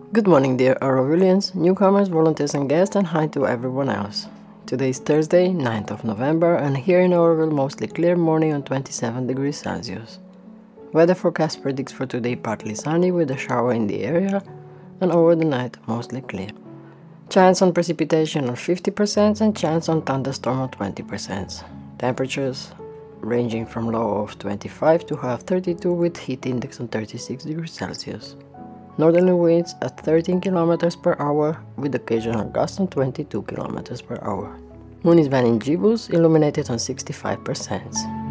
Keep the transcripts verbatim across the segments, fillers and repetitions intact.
Good morning, dear Aurovilians, newcomers, volunteers and guests, and hi to everyone else. Today is Thursday, ninth of November, and here in Auroville mostly clear morning on twenty-seven degrees Celsius. Weather forecast predicts for today partly sunny with a shower in the area, and over the night mostly clear. Chance on precipitation on fifty percent and chance on thunderstorm on twenty percent. Temperatures ranging from low of twenty-five to high of thirty-two with heat index on thirty-six degrees Celsius. Northerly winds at thirteen kilometers per hour with occasional gusts on twenty-two kilometers per hour. Moon is van in Gibus, illuminated on sixty-five percent.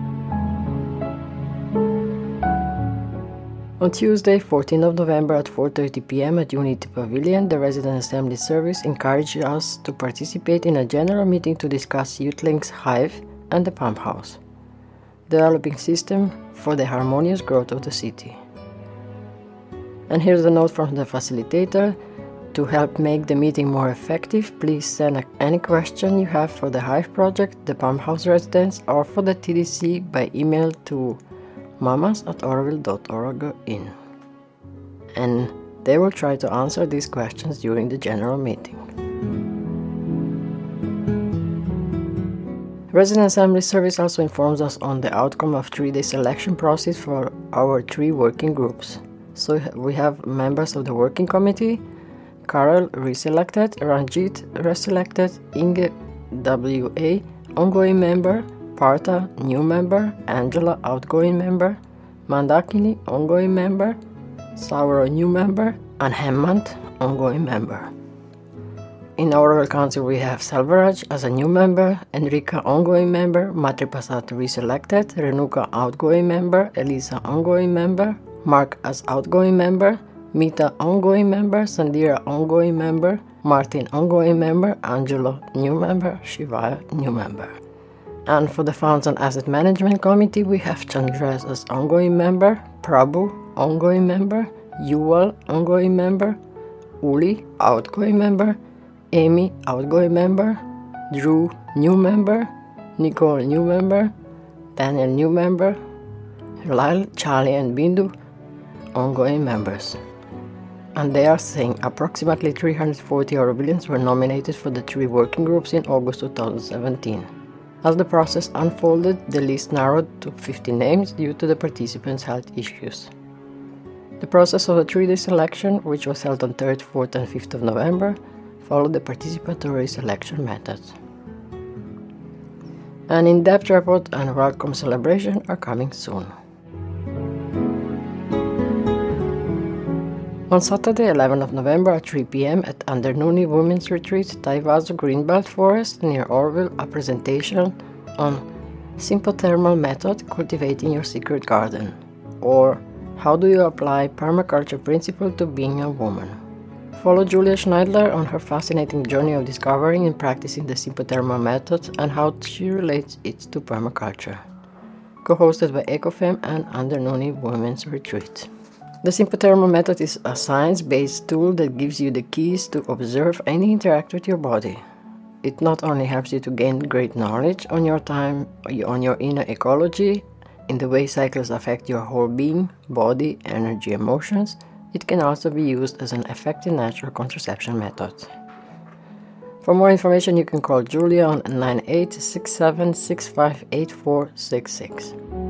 On Tuesday, fourteenth of November at four thirty p m at Unity Pavilion, the Resident Assembly Service encouraged us to participate in a general meeting to discuss YouthLink's Hive and the Pump House, developing system for the harmonious growth of the city. And here's a note from the facilitator. To help make the meeting more effective, please send any question you have for the Hive project, the Pump House residents, or for the T D C by email to mamas at auroville dot org in. And they will try to answer these questions during the general meeting. Resident Assembly Service also informs us on the outcome of three-day selection process for our three working groups. So we have members of the working committee: Karel reselected, Ranjit reselected, Inge W A ongoing member, Partha new member, Angela outgoing member, Mandakini ongoing member, Sauro new member, and Hemant ongoing member. In our council we have Selvaraj as a new member, Enrika ongoing member, Matripasat reselected, Renuka outgoing member, Elisa ongoing member, Mark as outgoing member, Mita ongoing member, Sandira ongoing member, Martin ongoing member, Angelo new member, Shivaya new member. And for the Funds and Asset Management Committee we have Chandras as ongoing member, Prabhu ongoing member, Yuval ongoing member, Uli outgoing member, Amy outgoing member, Drew new member, Nicole new member, Daniel new member, Lyle, Charlie and Bindu ongoing members. And they are saying approximately three hundred forty Aurovillians were nominated for the three working groups in August two thousand seventeen. As the process unfolded, the list narrowed to fifty names due to the participants' health issues. The process of the three-day selection, which was held on third, fourth and fifth of November, followed the participatory selection method. An in-depth report and welcome celebration are coming soon. On Saturday, eleventh of November at three p m at Andernuni Women's Retreat, Taiwazo Greenbelt Forest near Orville, a presentation on Sympothermal Method Cultivating Your Secret Garden, or How Do You Apply Permaculture Principle to Being a Woman. Follow Julia Schneidler on her fascinating journey of discovering and practicing the Sympothermal Method and how she relates it to permaculture. Co-hosted by EcoFem and Andernuni Women's Retreat. The Sympothermal Method is a science-based tool that gives you the keys to observe and interact with your body. It not only helps you to gain great knowledge on your time, on your inner ecology, in the way cycles affect your whole being, body, energy, emotions, it can also be used as an effective natural contraception method. For more information, you can call Julia on nine eight six seven six five eight four six six.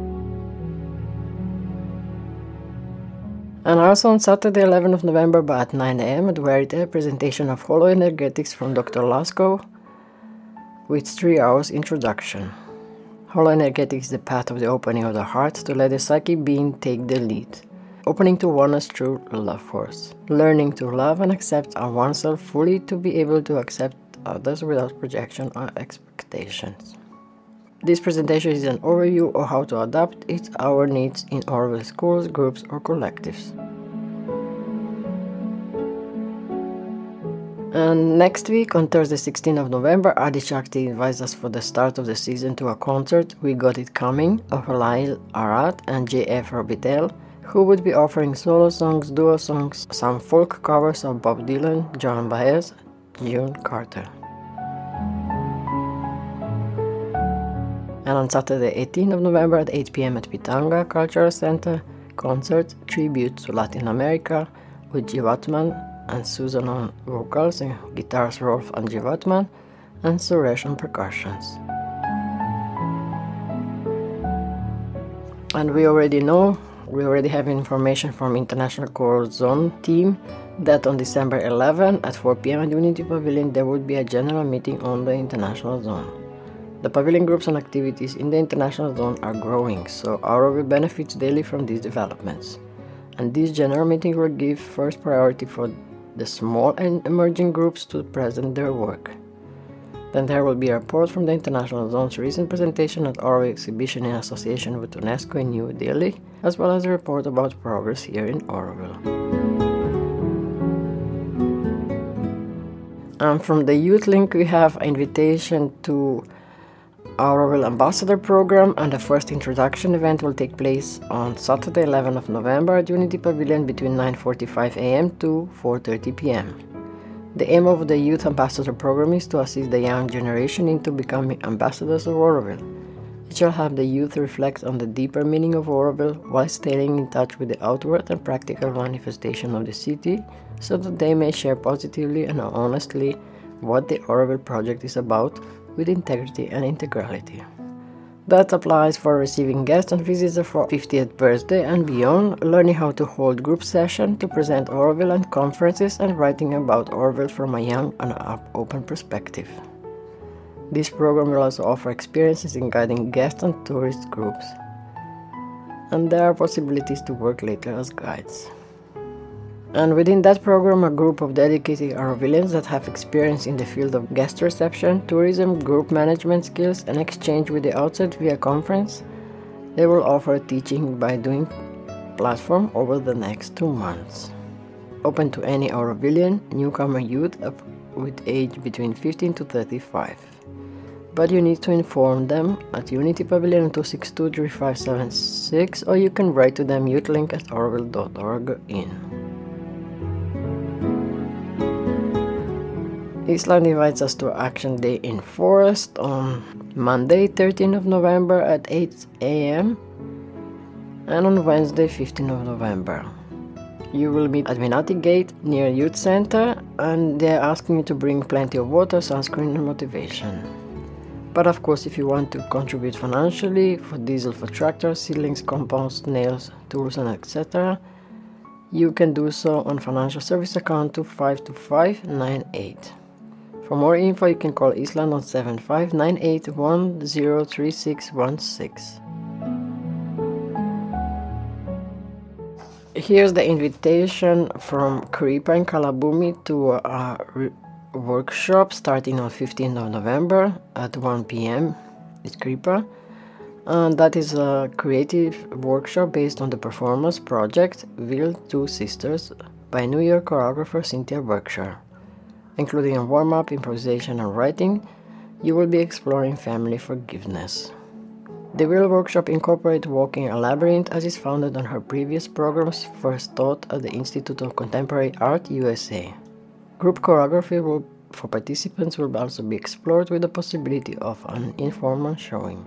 And also on Saturday, eleventh of November, but at nine a m at Verite, a presentation of Holoenergetics from Doctor Lasko with three hours introduction. Holoenergetics is the path of the opening of the heart to let the psychic being take the lead. Opening to oneness through love force. Learning to love and accept oneself fully to be able to accept others without projection or expectations. This presentation is an overview of how to adapt it our needs in Orville schools, groups or collectives. And next week, on Thursday sixteenth of November, Adi Shakti invites us for the start of the season to a concert, We Got It Coming, of Lail Arad and J F Orbitel, who would be offering solo songs, duo songs, some folk covers of Bob Dylan, Joan Baez, June Carter. And on Saturday eighteenth of November at eight p m at Pitanga Cultural Center, concert Tribute to Latin America with Jivatman and Susan on vocals, and guitars Rolf and Jivatman, and Suresh on percussions. And we already know, we already have information from International Choral Zone team that on December eleventh at four p m at Unity Pavilion there would be a general meeting on the International Zone. The pavilion groups and activities in the International Zone are growing, so Auroville benefits daily from these developments. And this general meeting will give first priority for the small and emerging groups to present their work. Then there will be a report from the International Zone's recent presentation at Auroville exhibition in association with UNESCO in New Delhi, as well as a report about progress here in Auroville. And from the Youth Link we have an invitation to Auroville Ambassador Program, and the first introduction event will take place on Saturday eleventh of November at Unity Pavilion between nine forty-five a m to four thirty p m The aim of the Youth Ambassador Program is to assist the young generation into becoming ambassadors of Auroville. It shall have the youth reflect on the deeper meaning of Auroville while staying in touch with the outward and practical manifestation of the city, so that they may share positively and honestly what the Auroville project is about with integrity and integrality. That applies for receiving guests and visitors for fiftieth birthday and beyond, learning how to hold group sessions to present Auroville and conferences, and writing about Auroville from a young and open perspective. This program will also offer experiences in guiding guests and tourist groups, and there are possibilities to work later as guides. And within that program, a group of dedicated Aurovillians that have experience in the field of guest reception, tourism, group management skills, and exchange with the outside via conference, they will offer teaching by doing platform over the next two months. Open to any Aurovillian, newcomer youth up with age between fifteen to thirty-five. But you need to inform them at Unity Pavilion two six two, three five seven six, or you can write to them youthlink at auroville dot org in. Island invites us to Action Day in Forest on Monday thirteenth of November at eight a m and on Wednesday fifteenth of November. You will meet at Minati Gate near Youth Center, and they're asking you to bring plenty of water, sunscreen and motivation. But of course, if you want to contribute financially for diesel for tractors, seedlings, compost, nails, tools and et cetera, you can do so on financial service account two five two five nine eight. For more info, you can call Island on seven five nine eight one zero three six one six. Here's the invitation from Kripa and Kalabumi to a re- workshop starting on fifteenth of November at one p m with Kripa. And that is a creative workshop based on the performance project Will Two Sisters by New York choreographer Cynthia Berkshire. Including a warm-up, improvisation and writing, you will be exploring family forgiveness. The Will workshop incorporates walking a labyrinth as is founded on her previous programs first taught at the Institute of Contemporary Art U S A. Group choreography will, for participants will also be explored with the possibility of an informal showing.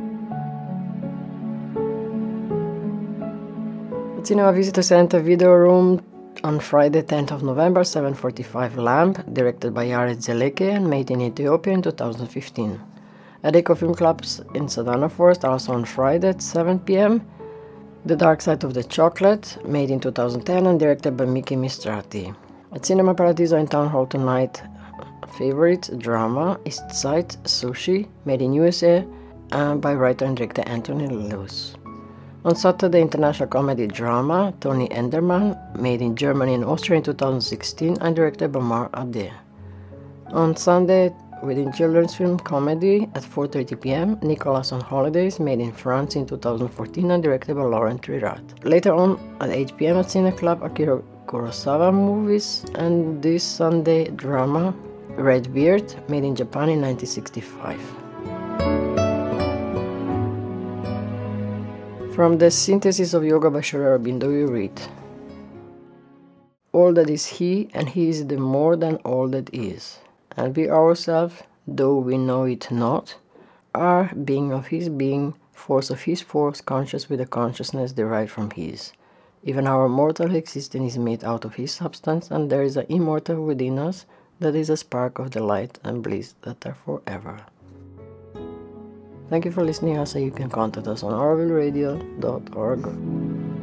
At Cinema Visitor Center Video Room on Friday tenth of November, seven forty-five Lamp, directed by Yared Zeleke and made in Ethiopia in two thousand fifteen. At Eco Film Clubs in Savannah Forest, also on Friday at seven p m The Dark Side of the Chocolate, made in two thousand ten and directed by Miki Mistrati. At Cinema Paradiso in Town Hall tonight, favorite drama East Side Sushi, made in U S A and by writer and director Anthony Lewis. On Saturday, international comedy drama Tony Enderman, made in Germany and Austria in two thousand sixteen and directed by Mar Ade. On Sunday, within children's film comedy at four thirty p m Nicholas on Holidays, made in France in two thousand fourteen and directed by Laurent Trirat. Later on at eight p m at Cine Club, Akira Kurosawa movies, and this Sunday drama Red Beard, made in Japan in nineteen sixty-five. From the Synthesis of Yoga by Sri Aurobindo we read: all that is He, and He is the more than all that is. And we ourselves, though we know it not, are being of His being, force of His force, conscious with a consciousness derived from His. Even our mortal existence is made out of his substance, and there is an immortal within us that is a spark of the light and bliss that are forever. Thank you for listening us, and you can contact us on orville radio dot org.